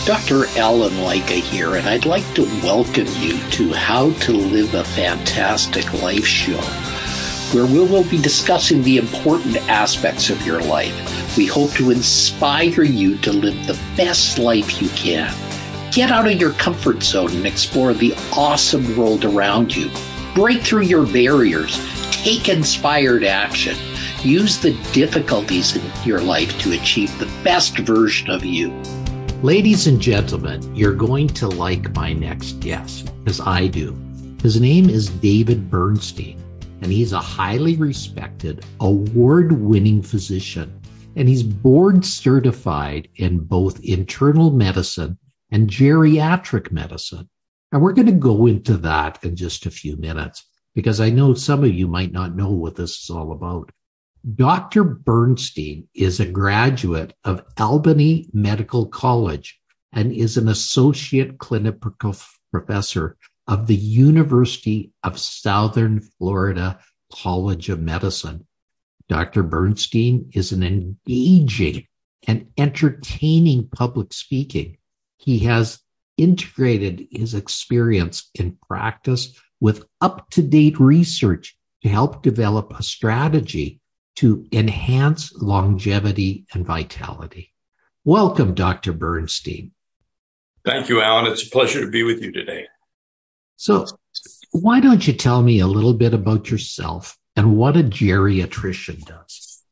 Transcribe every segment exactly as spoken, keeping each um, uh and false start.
Doctor Alan Lycka here, and I'd like to welcome you to How to Live a Fantastic Life show, where we will be discussing the important aspects of your life. We hope to inspire you to live the best life you can. Get out of your comfort zone and explore the awesome world around you. Break through your barriers. Take inspired action. Use the difficulties in your life to achieve the best version of you. Ladies and gentlemen, you're going to like my next guest, as I do. His name is David Bernstein, and he's a highly respected, award-winning physician, and he's board certified in both internal medicine and geriatric medicine. And we're going to go into that in just a few minutes, because I know some of you might not know what this is all about. Doctor Bernstein is a graduate of Albany Medical College and is an associate clinical professor of the University of Southern Florida College of Medicine. Doctor Bernstein is an engaging and entertaining public speaking. He has integrated his experience in practice with up-to-date research to help develop a strategy to enhance longevity and vitality. Welcome, Doctor Bernstein. Thank you, Alan. It's a pleasure to be with you today. So why don't you tell me a little bit about yourself and what a geriatrician does?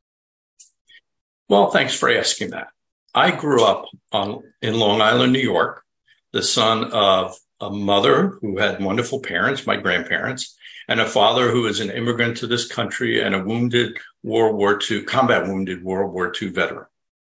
Well, thanks for asking that. I grew up on, in Long Island, New York, the son of a mother who had wonderful parents, my grandparents, and a father who was an immigrant to this country and a wounded World War Two, combat wounded World War Two veteran.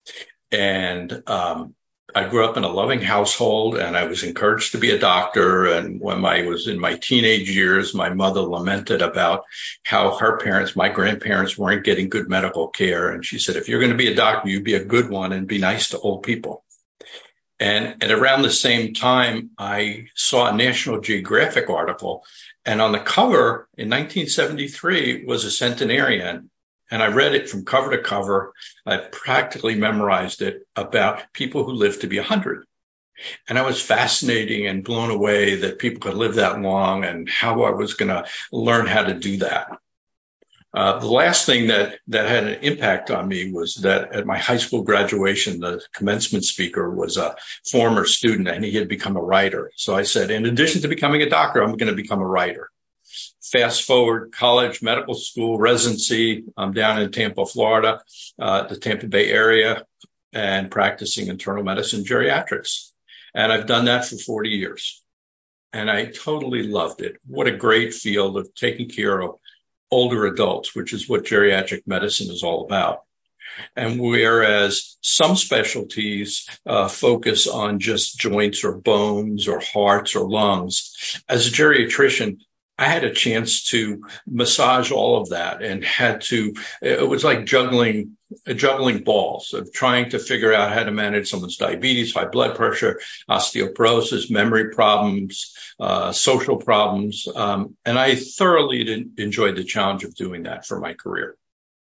And um, I grew up in a loving household, and I was encouraged to be a doctor. And when I was in my teenage years, my mother lamented about how her parents, my grandparents, weren't getting good medical care. And she said, if you're going to be a doctor, you be a good one and be nice to old people. And at around the same time, I saw a National Geographic article, and on the cover in nineteen seventy-three was a centenarian. And I read it from cover to cover. I practically memorized it about people who lived to be one hundred. And I was fascinated and blown away that people could live that long and how I was going to learn how to do that. Uh, the last thing that, that had an impact on me was that at my high school graduation, the commencement speaker was a former student and he had become a writer. So I said, in addition to becoming a doctor, I'm going to become a writer. Fast forward, college, medical school, residency. I'm down in Tampa, Florida, uh, the Tampa Bay area, and practicing internal medicine geriatrics. And I've done that for forty years. And I totally loved it. What a great field of taking care of older adults, which is what geriatric medicine is all about. And whereas some specialties uh, focus on just joints or bones or hearts or lungs, as a geriatrician, I had a chance to massage all of that and had to, it was like juggling, juggling balls of trying to figure out how to manage someone's diabetes, high blood pressure, osteoporosis, memory problems, uh, social problems. Um, and I thoroughly did, enjoyed the challenge of doing that for my career.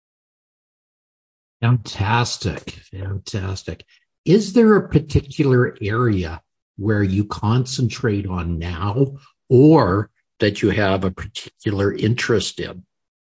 Fantastic. Fantastic. Is there a particular area where you concentrate on now or that you have a particular interest in?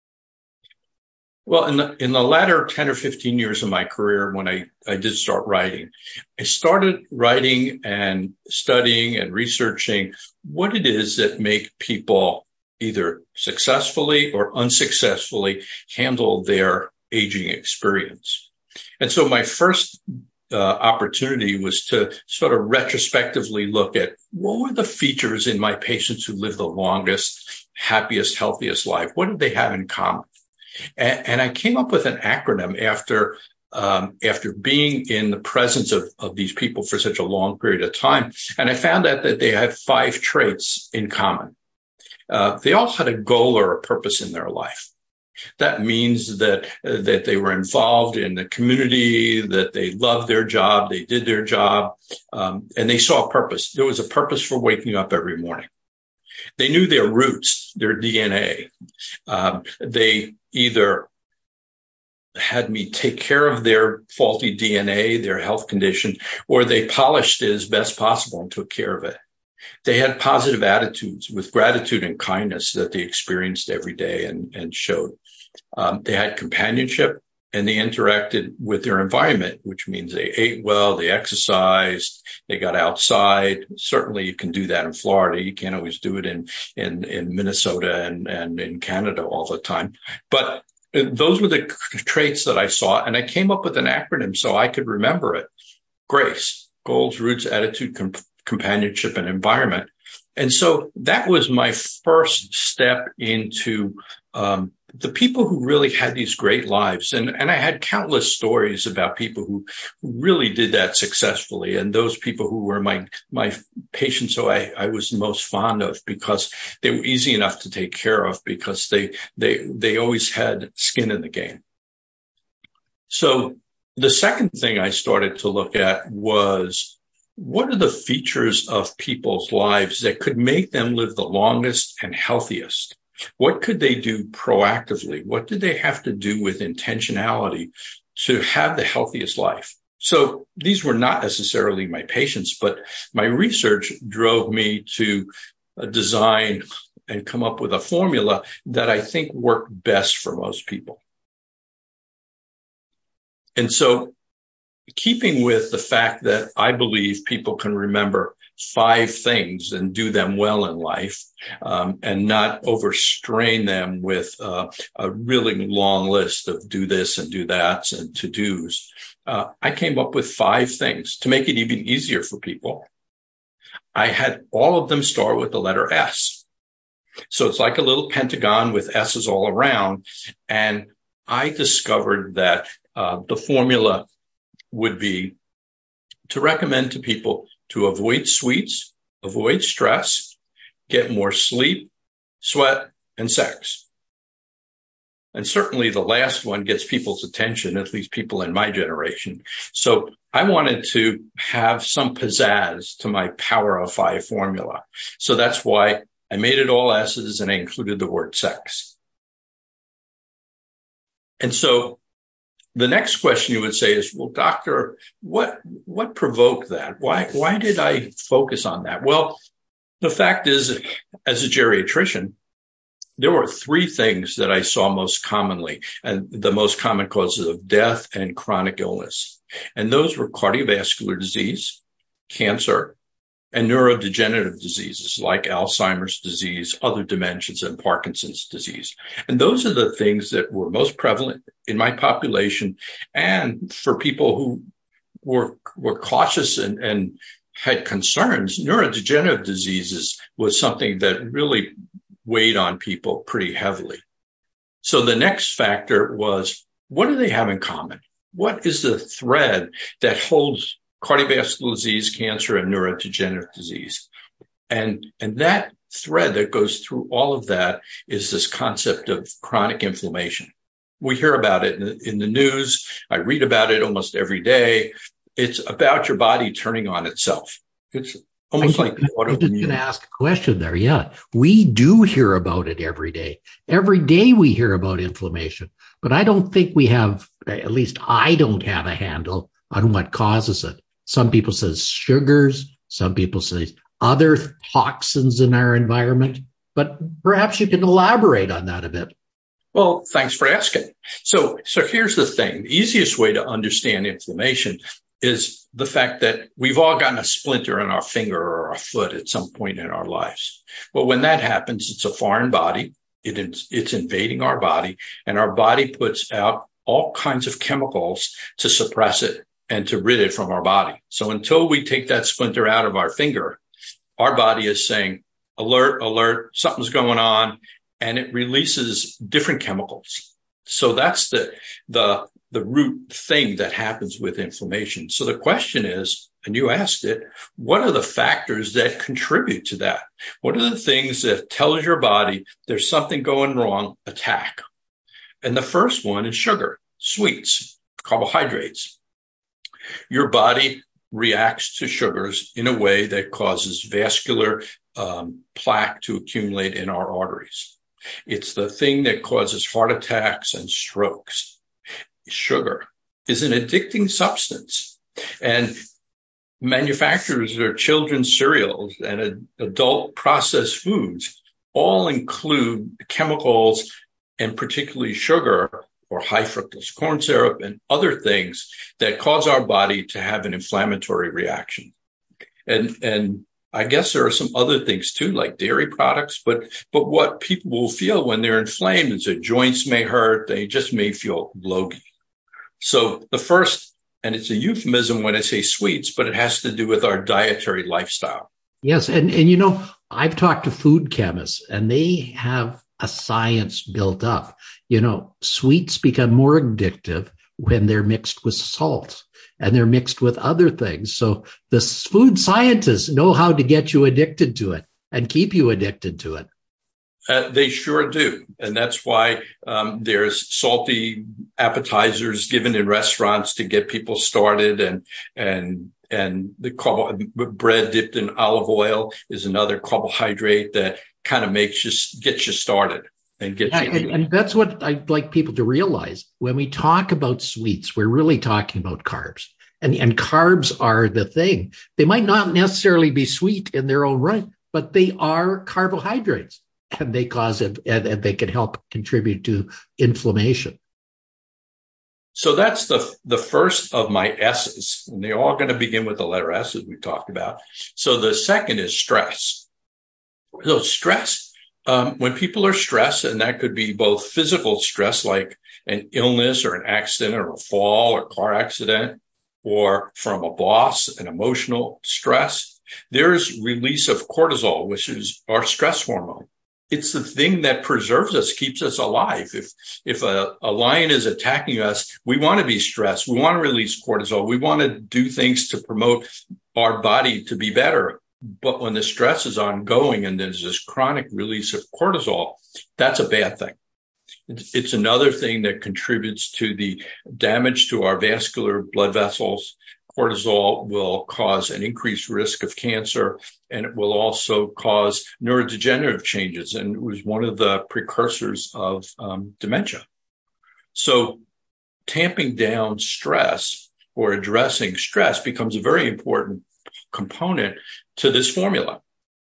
Well, in the, in the latter ten or fifteen years of my career, when I, I did start writing, I started writing and studying and researching what it is that make people either successfully or unsuccessfully handle their aging experience. And so my first Uh, opportunity was to sort of retrospectively look at what were the features in my patients who lived the longest, happiest, healthiest life. What did they have in common? And, and I came up with an acronym after um, after being in the presence of, of these people for such a long period of time. And I found out that they had five traits in common. Uh, they all had a goal or a purpose in their life. That means that uh, that they were involved in the community, that they loved their job, they did their job, um, and they saw a purpose. There was a purpose for waking up every morning. They knew their roots, their D N A. Um, they either had me take care of their faulty D N A, their health condition, or they polished it as best possible and took care of it. They had positive attitudes with gratitude and kindness that they experienced every day and, and showed. Um, they had companionship, and they interacted with their environment, which means they ate well, they exercised, they got outside. Certainly you can do that in Florida. You can't always do it in, in, in Minnesota and, and in Canada all the time. But those were the traits that I saw, and I came up with an acronym so I could remember it. GRACE, goals, roots, attitude, com- companionship, and environment. And so that was my first step into um, the people who really had these great lives. And, and I had countless stories about people who, who really did that successfully. And those people who were my, my patients who I, I was most fond of because they were easy enough to take care of because they, they, they always had skin in the game. So the second thing I started to look at was, what are the features of people's lives that could make them live the longest and healthiest? What could they do proactively? What did they have to do with intentionality to have the healthiest life? So these were not necessarily my patients, but my research drove me to design and come up with a formula that I think worked best for most people. And so, keeping with the fact that I believe people can remember five things and do them well in life, um, and not overstrain them with uh, a really long list of do this and do that and to-dos, uh, I came up with five things to make it even easier for people. I had all of them start with the letter S. So it's like a little pentagon with S's all around. And I discovered that uh, the formula would be to recommend to people to avoid sweets, avoid stress, get more sleep, sweat, and sex. And certainly the last one gets people's attention, at least people in my generation. So I wanted to have some pizzazz to my power of five formula. So that's why I made it all S's and I included the word sex. And so the next question you would say is, well, doctor, what, what provoked that? Why, why did I focus on that? Well, the fact is, as a geriatrician, there were three things that I saw most commonly, and the most common causes of death and chronic illness. And those were cardiovascular disease, cancer, and neurodegenerative diseases like Alzheimer's disease, other dementias, and Parkinson's disease. And those are the things that were most prevalent in my population. And for people who were, were cautious and, and had concerns, neurodegenerative diseases was something that really weighed on people pretty heavily. So the next factor was, what do they have in common? What is the thread that holds cardiovascular disease, cancer, and neurodegenerative disease? And, and that thread that goes through all of that is this concept of chronic inflammation. We hear about it in the, in the news. I read about it almost every day. It's about your body turning on itself. It's almost like autoimmune. I'm just going to ask a question there. Yeah, we do hear about it every day. Every day we hear about inflammation, but I don't think we have, at least I don't have a handle on what causes it. Some people say sugars, some people say other toxins in our environment, but perhaps you can elaborate on that a bit. Well, thanks for asking. So, so here's the thing. The easiest way to understand inflammation is the fact that we've all gotten a splinter in our finger or our foot at some point in our lives. Well, when that happens, it's a foreign body. It is, it's invading our body, and our body puts out all kinds of chemicals to suppress it and to rid it from our body. So until we take that splinter out of our finger, our body is saying, alert, alert, something's going on, and it releases different chemicals. So that's the, the, the root thing that happens with inflammation. So the question is, and you asked it, what are the factors that contribute to that? What are the things that tells your body there's something going wrong? Attack. And the first one is sugar, sweets, carbohydrates. Your body reacts to sugars in a way that causes vascular um, plaque to accumulate in our arteries. It's the thing that causes heart attacks and strokes. sugar, is an addicting substance. And manufacturers of children's cereals and adult processed foods all include chemicals, and particularly sugar or high fructose corn syrup and other things that cause our body to have an inflammatory reaction. And, and I guess there are some other things too, like dairy products, but, but what people will feel when they're inflamed is their joints may hurt. They just may feel logy. So the first, and it's a euphemism when I say sweets, but it has to do with our dietary lifestyle. Yes. And, and, you know, I've talked to food chemists and they have a science built up. You know, sweets become more addictive when they're mixed with salt and they're mixed with other things. So the food scientists know how to get you addicted to it and keep you addicted to it. Uh, they sure do. And that's why um, there's salty appetizers given in restaurants to get people started. And, and, and the carb- bread dipped in olive oil is another carbohydrate that kind of makes you, gets you started and gets yeah, you. And, and that's what I'd like people to realize. When we talk about sweets, we're really talking about carbs. And, and carbs are the thing. They might not necessarily be sweet in their own right, but they are carbohydrates. And they cause it, and they can help contribute to inflammation. So that's the the first of my S's, and they're all going to begin with the letter S, as we talked about. So the second is stress. So stress, um, when people are stressed, and that could be both physical stress, like an illness or an accident or a fall or car accident, or from a boss, an emotional stress, there's release of cortisol, which is our stress hormone. It's the thing that preserves us, keeps us alive. If if a, a lion is attacking us, we want to be stressed. We want to release cortisol. We want to do things to promote our body to be better. But when the stress is ongoing and there's this chronic release of cortisol, that's a bad thing. It's, it's another thing that contributes to the damage to our vascular blood vessels. Cortisol will cause an increased risk of cancer, and it will also cause neurodegenerative changes, and it was one of the precursors of um, dementia. So tamping down stress or addressing stress becomes a very important component to this formula.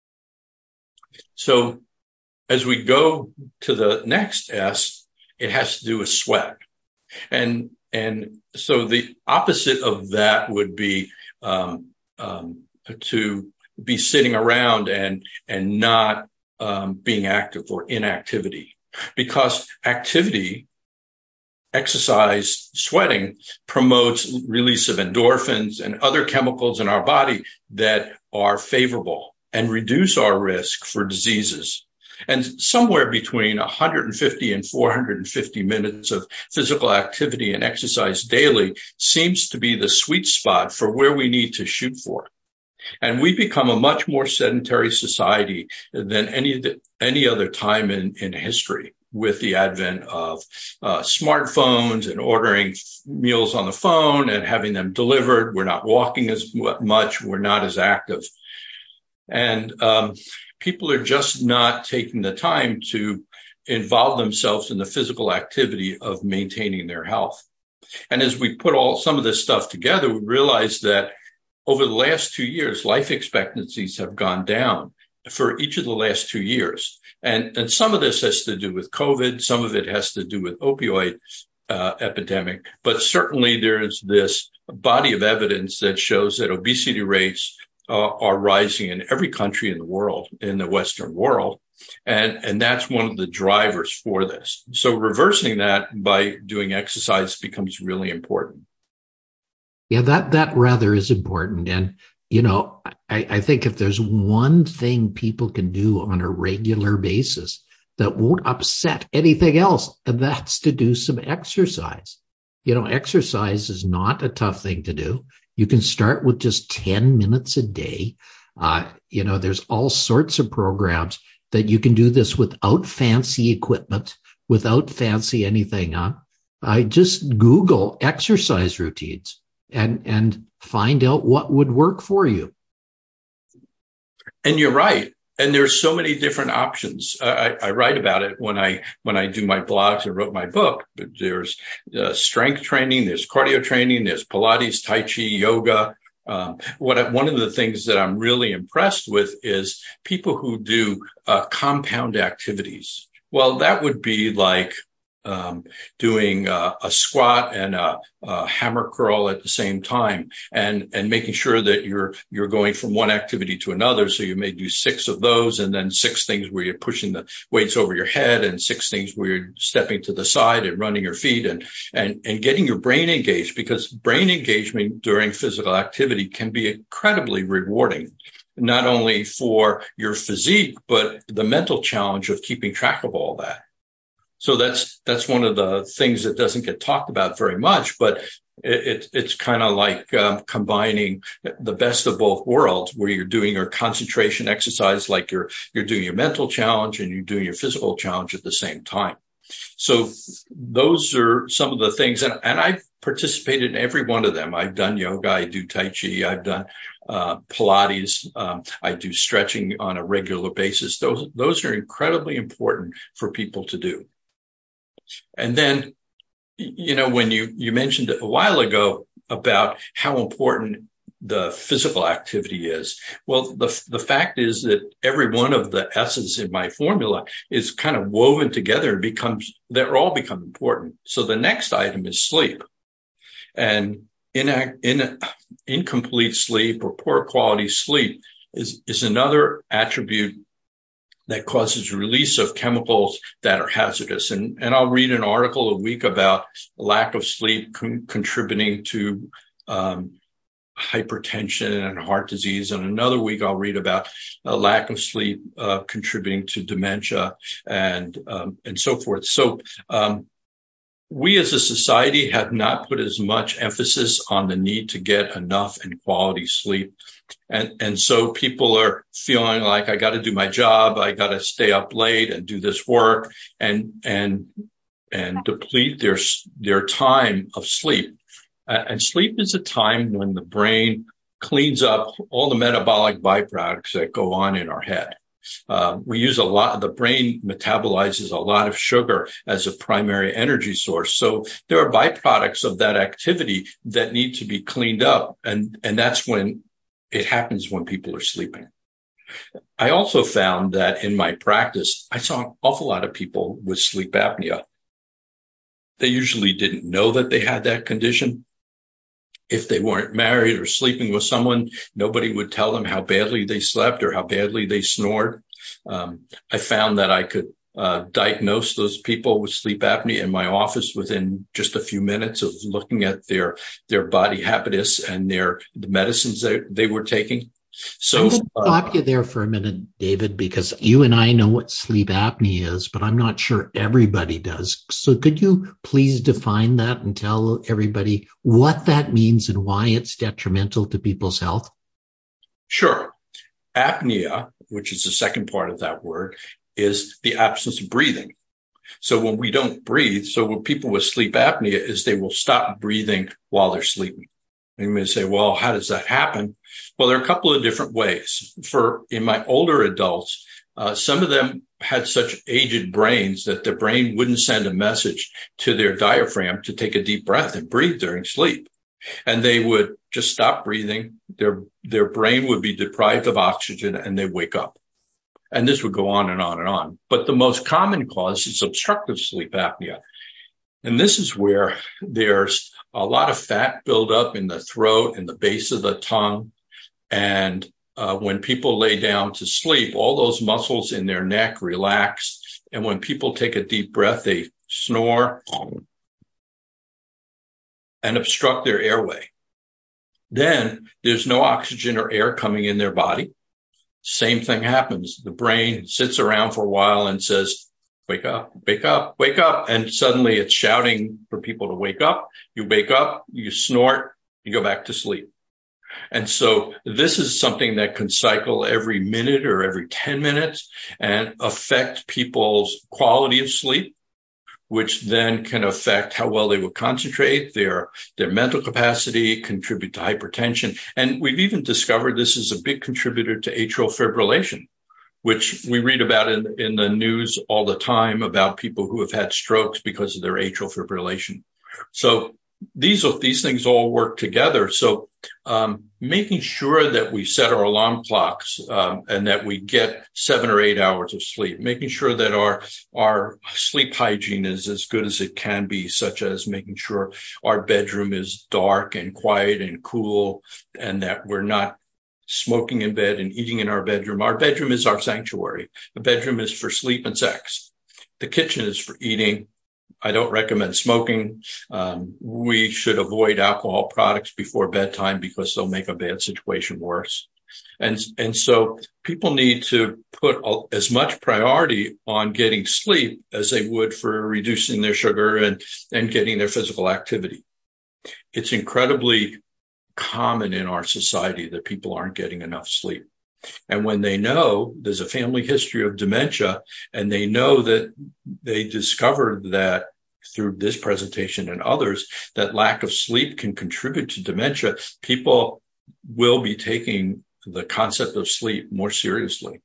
So as we go to the next S, it has to do with sweat. And And so the opposite of that would be um, um, to be sitting around and and not um, being active or inactivity, because activity, exercise, sweating promotes release of endorphins and other chemicals in our body that are favorable and reduce our risk for diseases. And somewhere between one hundred fifty and four hundred fifty minutes of physical activity and exercise daily seems to be the sweet spot for where we need to shoot for. And we become a much more sedentary society than any any other time in, in history, with the advent of uh, smartphones and ordering meals on the phone and having them delivered. We're not walking as much. We're not as active. And um people are just not taking the time to involve themselves in the physical activity of maintaining their health. And as we put all some of this stuff together, we realize that over the last two years, life expectancies have gone down for each of the last two years. And, and some of this has to do with COVID. Some of it has to do with opioid uh, epidemic. But certainly there is this body of evidence that shows that obesity rates Uh, are rising in every country in the world, in the Western world. And, and that's one of the drivers for this. So reversing that by doing exercise becomes really important. Yeah, that, that rather is important. And, you know, I, I think if there's one thing people can do on a regular basis that won't upset anything else, and that's to do some exercise. You know, exercise is not a tough thing to do. You can start with just ten minutes a day. Uh, you know, there's all sorts of programs that you can do this without fancy equipment, without fancy anything. Huh? I just Google exercise routines and, and find out what would work for you. And you're right. and there's so many different options. I, I write about it when I when I do my blogs and wrote my book. But there's uh, strength training, there's cardio training, there's Pilates, Tai Chi, yoga. Um, what I, one of the things that I'm really impressed with is people who do uh, compound activities. Well, that would be like um, doing uh, a squat and a, a hammer curl at the same time, and and making sure that you're you're going from one activity to another. So you may do six of those, and then six things where you're pushing the weights over your head, and six things where you're stepping to the side and running your feet, and and and getting your brain engaged, because brain engagement during physical activity can be incredibly rewarding, not only for your physique, but the mental challenge of keeping track of all that. So that's that's one of the things that doesn't get talked about very much, but it, it, it's kind of like um, combining the best of both worlds, where you're doing your concentration exercise, like you're you're doing your mental challenge and you're doing your physical challenge at the same time. So those are some of the things, and, and I've participated in every one of them. I've done yoga, I do Tai Chi, I've done uh, Pilates, um, I do stretching on a regular basis. Those those are incredibly important for people to do. And then, you know, when you, you mentioned a while ago about how important the physical activity is. Well, the, the fact is that every one of the S's in my formula is kind of woven together and becomes, they're all become important. So the next item is sleep. And in, in incomplete sleep or poor quality sleep is, is another attribute that causes release of chemicals that are hazardous. And, and I'll read an article a week about lack of sleep con- contributing to um, hypertension and heart disease. And another week I'll read about a lack of sleep uh, contributing to dementia and um, and so forth. So um, we as a society have not put as much emphasis on the need to get enough and quality sleep. And, and so people are feeling like, I got to do my job. I got to stay up late and do this work and, and, and deplete their, their time of sleep. Uh, and sleep is a time when the brain cleans up all the metabolic byproducts that go on in our head. Uh, we use a lot, the brain metabolizes a lot of sugar as a primary energy source. So there are byproducts of that activity that need to be cleaned up. And, and that's when it happens, when people are sleeping. I also found that in my practice, I saw an awful lot of people with sleep apnea. They usually didn't know that they had that condition. If they weren't married or sleeping with someone, nobody would tell them how badly they slept or how badly they snored. Um, I found that I could uh, diagnose those people with sleep apnea in my office within just a few minutes of looking at their their body habitus and their the medicines that they were taking. So I'm going to stop uh, you there for a minute, David, because you and I know what sleep apnea is, but I'm not sure everybody does. So could you please define that and tell everybody what that means and why it's detrimental to people's health? Sure. Apnea, which is the second part of that word, is the absence of breathing. So when we don't breathe, so when people with sleep apnea is they will stop breathing while they're sleeping. And you may say, well, how does that happen? Well, there are a couple of different ways. For in my older adults, uh, some of them had such aged brains that their brain wouldn't send a message to their diaphragm to take a deep breath and breathe during sleep. And they would just stop breathing. Their, their brain would be deprived of oxygen and they wake up. And this would go on and on and on. But the most common cause is obstructive sleep apnea. And this is where there's a lot of fat buildup in the throat and the base of the tongue. And uh, when people lay down to sleep, all those muscles in their neck relax. And when people take a deep breath, they snore and obstruct their airway. Then there's no oxygen or air coming in their body. Same thing happens. The brain sits around for a while and says, wake up, wake up, wake up. And suddenly it's shouting for people to wake up. You wake up, you snort, you go back to sleep. And so this is something that can cycle every minute or every ten minutes and affect people's quality of sleep, which then can affect how well they will concentrate, their, their mental capacity, contribute to hypertension. And we've even discovered this is a big contributor to atrial fibrillation. which we read about in, in the news all the time about people who have had strokes because of their atrial fibrillation. So these are, these things all work together. So um, making sure that we set our alarm clocks um, and that we get seven or eight hours of sleep, making sure that our our sleep hygiene is as good as it can be, such as making sure our bedroom is dark and quiet and cool, and that we're not smoking in bed and eating in our bedroom. Our bedroom is our sanctuary. The bedroom is for sleep and sex. The kitchen is for eating. I don't recommend smoking. Um, we should avoid alcohol products before bedtime because they'll make a bad situation worse. And, and so people need to put a, as much priority on getting sleep as they would for reducing their sugar and, and getting their physical activity. It's incredibly common in our society that people aren't getting enough sleep. And when they know there's a family history of dementia, and they know that they discovered that through this presentation and others, that lack of sleep can contribute to dementia, people will be taking the concept of sleep more seriously.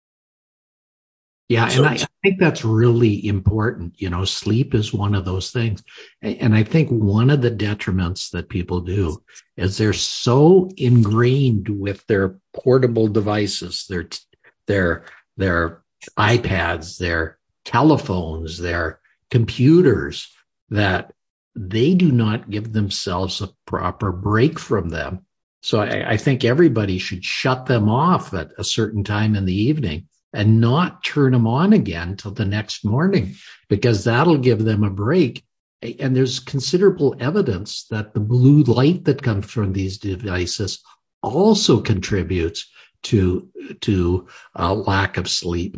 Yeah, so, and I, I think that's really important. You know, sleep is one of those things. And I think one of the detriments that people do is they're so ingrained with their portable devices, their, their, their iPads, their telephones, their computers, that they do not give themselves a proper break from them. So I, I think everybody should shut them off at a certain time in the evening and not turn them on again till the next morning, because that'll give them a break. And there's considerable evidence that the blue light that comes from these devices also contributes to, to a lack of sleep.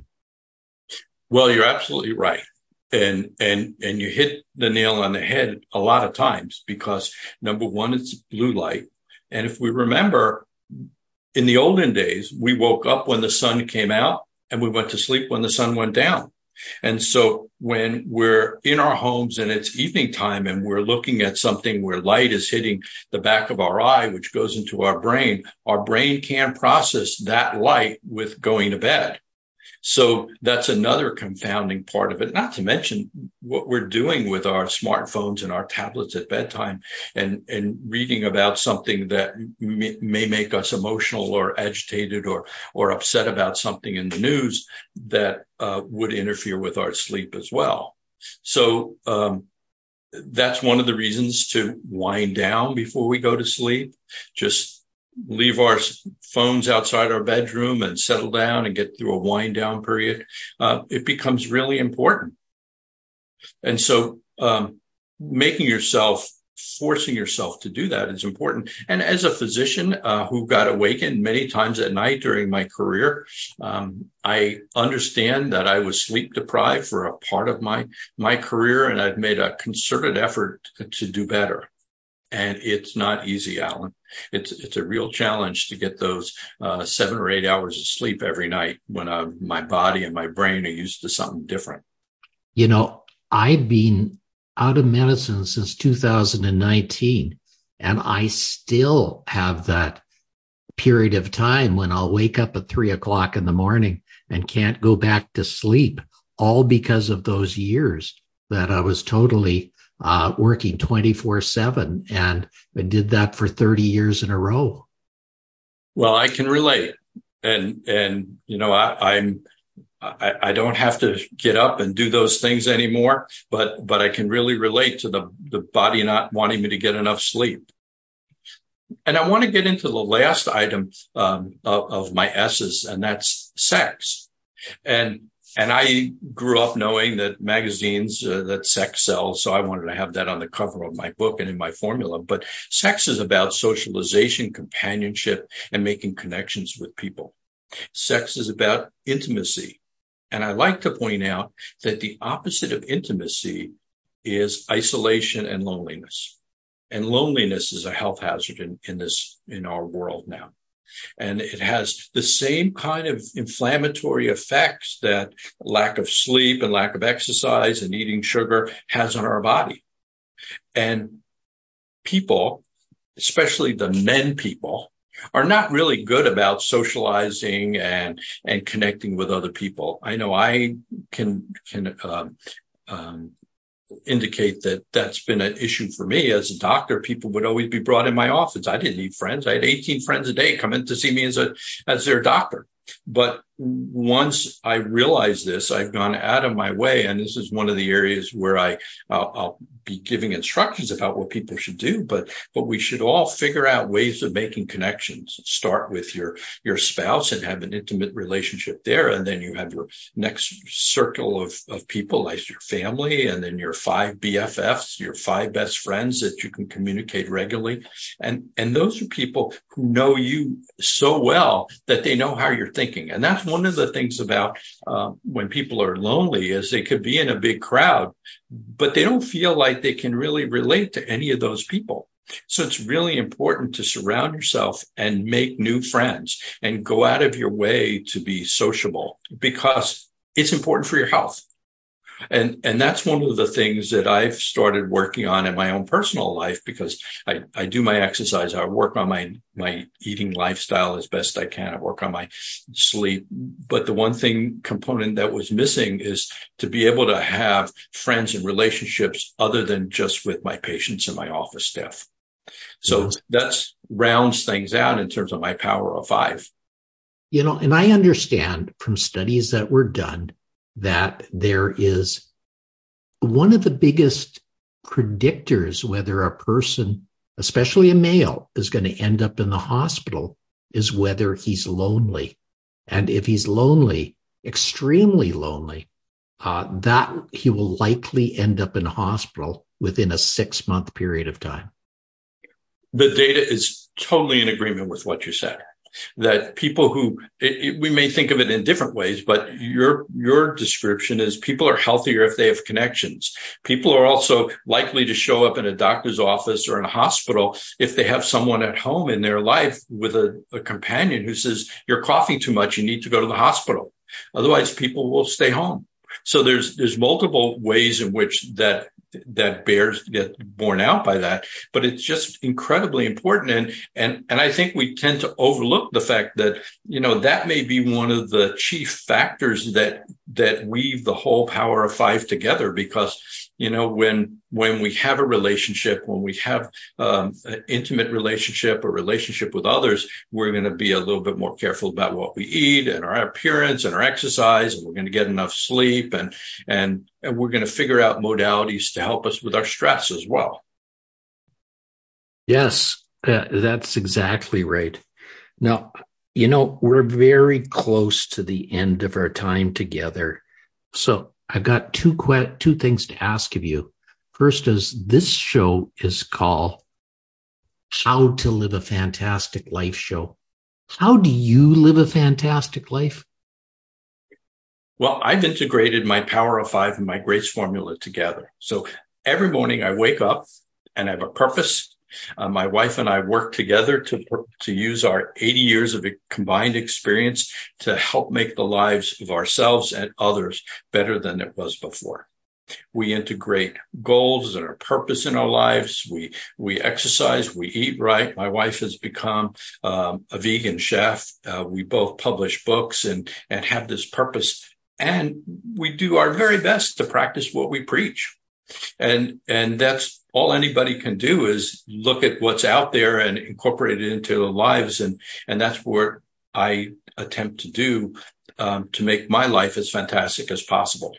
Well, you're absolutely right. And, and, and you hit the nail on the head a lot of times, because number one, it's blue light. And if we remember, in the olden days, we woke up when the sun came out and we went to sleep when the sun went down. And so when we're in our homes and it's evening time and we're looking at something where light is hitting the back of our eye, which goes into our brain, our brain can't process that light with going to bed. So that's another confounding part of it, not to mention what we're doing with our smartphones and our tablets at bedtime, and, and reading about something that may, may make us emotional or agitated or, or upset about something in the news that uh, would interfere with our sleep as well. So um, that's one of the reasons to wind down before we go to sleep. Just leave our phones outside our bedroom and settle down and get through a wind down period. Uh, it becomes really important. And so um, making yourself, forcing yourself to do that is important. And as a physician uh, who got awakened many times at night during my career, um, I understand that I was sleep deprived for a part of my, my career, and I've made a concerted effort to, to do better. And it's not easy, Alan. It's it's a real challenge to get those uh, seven or eight hours of sleep every night when uh, my body and my brain are used to something different. You know, I've been out of medicine since two thousand nineteen, and I still have that period of time when I'll wake up at three o'clock in the morning and can't go back to sleep, all because of those years that I was totally uh, working twenty-four seven. And I did that for thirty years in a row. Well, I can relate. And, and, you know, I, I'm, I, I don't have to get up and do those things anymore, but, but I can really relate to the, the body not wanting me to get enough sleep. And I want to get into the last item, um, of, of my S's, and that's sex. And, And I grew up knowing that magazines, uh, that sex sells. So I wanted to have that on the cover of my book and in my formula. But sex is about socialization, companionship, and making connections with people. Sex is about intimacy. And I like to point out that the opposite of intimacy is isolation and loneliness. And loneliness is a health hazard in, in this, in our world now. And it has the same kind of inflammatory effects that lack of sleep and lack of exercise and eating sugar has on our body. And people, especially the men people, are not really good about socializing and and connecting with other people. I know I can can um, um, indicate that that's been an issue for me as a doctor. People would always be brought in my office. I didn't need friends. I had eighteen friends a day come in to see me as a as their doctor. But once I realized this, I've gone out of my way, and this is one of the areas where I I'll, I'll be giving instructions about what people should do. But but we should all figure out ways of making connections. Start with your your spouse and have an intimate relationship there, and then you have your next circle of of people, like your family, and then your five B F Fs, your five best friends that you can communicate regularly, and and those are people who know you so well that they know how you're thinking. And that's one of the things about uh, when people are lonely, is they could be in a big crowd, but they don't feel like they can really relate to any of those people. So it's really important to surround yourself and make new friends and go out of your way to be sociable, because it's important for your health. And and that's one of the things that I've started working on in my own personal life, because I, I do my exercise. I work on my, my eating lifestyle as best I can. I work on my sleep. But the one thing component that was missing is to be able to have friends and relationships other than just with my patients and my office staff. So mm-hmm. that's rounds things out in terms of my power of five. You know, and I understand from studies that were done that there is one of the biggest predictors whether a person, especially a male, is going to end up in the hospital is whether he's lonely. And if he's lonely, extremely lonely, uh, that he will likely end up in a hospital within a six-month period of time. The data is totally in agreement with what you said. That people who, it, it, we may think of it in different ways, but your your description is people are healthier if they have connections. People are also likely to show up in a doctor's office or in a hospital if they have someone at home in their life with a, a companion who says, you're coughing too much, you need to go to the hospital. Otherwise, people will stay home. So there's there's multiple ways in which that that bears get borne out by that, but it's just incredibly important. And, and, and I think we tend to overlook the fact that, you know, that may be one of the chief factors that, that weave the whole power of five together, because, you know, when, when we have a relationship, when we have um, an intimate relationship, a relationship with others, we're going to be a little bit more careful about what we eat and our appearance and our exercise, and we're going to get enough sleep, and, and, and we're going to figure out modalities to help us with our stress as well. Yes, uh, that's exactly right. Now, you know, we're very close to the end of our time together. So I've got two que- two things to ask of you. First is, this show is called How to Live a Fantastic Life Show. How do you live a fantastic life? Well, I've integrated my power of five and my GRACE formula together. So every morning I wake up and I have a purpose. Uh, my wife and I work together to to use our eighty years of combined experience to help make the lives of ourselves and others better than it was before. We integrate goals and our purpose in our lives. We we exercise. We eat right. My wife has become um, a vegan chef. Uh, we both publish books and and have this purpose. And we do our very best to practice what we preach. And and that's all anybody can do, is look at what's out there and incorporate it into their lives. And, and that's what I attempt to do um, to make my life as fantastic as possible.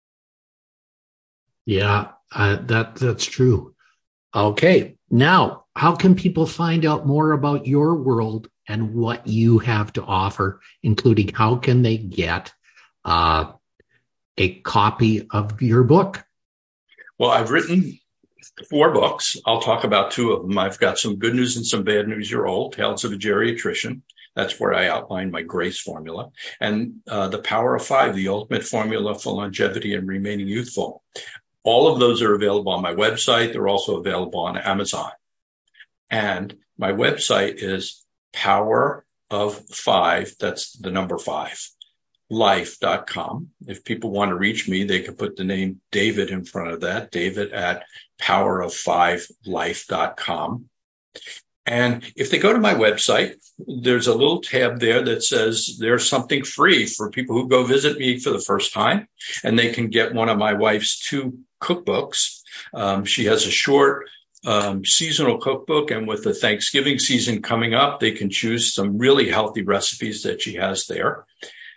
Yeah, uh, that that's true. Okay. Now, how can people find out more about your world and what you have to offer, including how can they get uh, a copy of your book? Well, I've written four books. I'll talk about two of them. I've got Some Good News and Some Bad News You're Old, Tales of a Geriatrician. That's where I outline my GRACE formula. And uh, The Power of Five, the ultimate formula for longevity and remaining youthful. All of those are available on my website. They're also available on Amazon. And my website is Power of Five. That's the number five. life dot com. If people want to reach me, they can put the name David in front of that, David at power of five life dot com. And if they go to my website, there's a little tab there that says there's something free for people who go visit me for the first time, and they can get one of my wife's two cookbooks. Um, she has a short um, seasonal cookbook, and with the Thanksgiving season coming up, they can choose some really healthy recipes that she has there.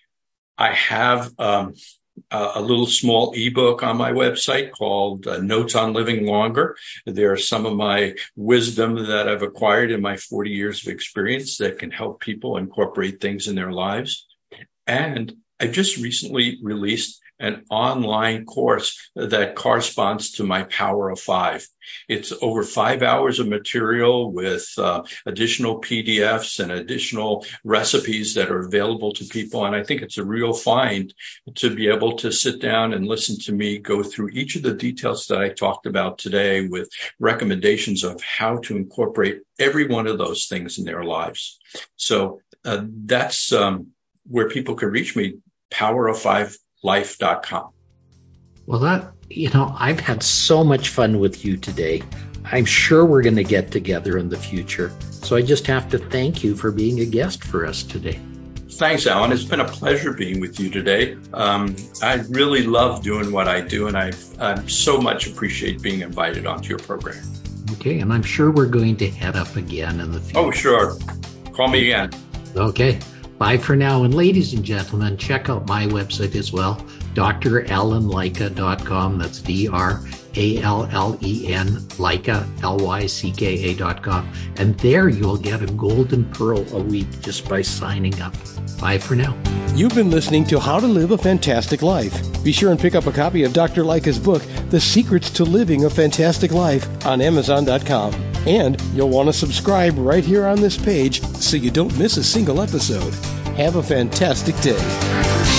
I have um, a, a little small ebook on my website called uh, Notes on Living Longer. There are some of my wisdom that I've acquired in my forty years of experience that can help people incorporate things in their lives. And I just recently released an online course that corresponds to my Power of Five. It's over five hours of material with uh, additional P D Fs and additional recipes that are available to people. And I think it's a real find to be able to sit down and listen to me go through each of the details that I talked about today with recommendations of how to incorporate every one of those things in their lives. So uh, that's um, where people can reach me, power of five life dot com. Well, that, you know, I've had so much fun with you today. I'm sure we're going to get together in the future. So I just have to thank you for being a guest for us today. Thanks, Alan. It's been a pleasure being with you today. Um, I really love doing what I do, and I I so much appreciate being invited onto your program. Okay, and I'm sure we're going to head up again in the future. Oh, sure. Call me again. Okay. Bye for now. And ladies and gentlemen, check out my website as well, D R allen lycka dot com. That's D R A L L E N, Lycka, L Y C K A dot com. And there you'll get a golden pearl a week just by signing up. Bye for now. You've been listening to How to Live a Fantastic Life. Be sure and pick up a copy of Doctor Lycka's book, The Secrets to Living a Fantastic Life, on amazon dot com. And you'll want to subscribe right here on this page so you don't miss a single episode. Have a fantastic day.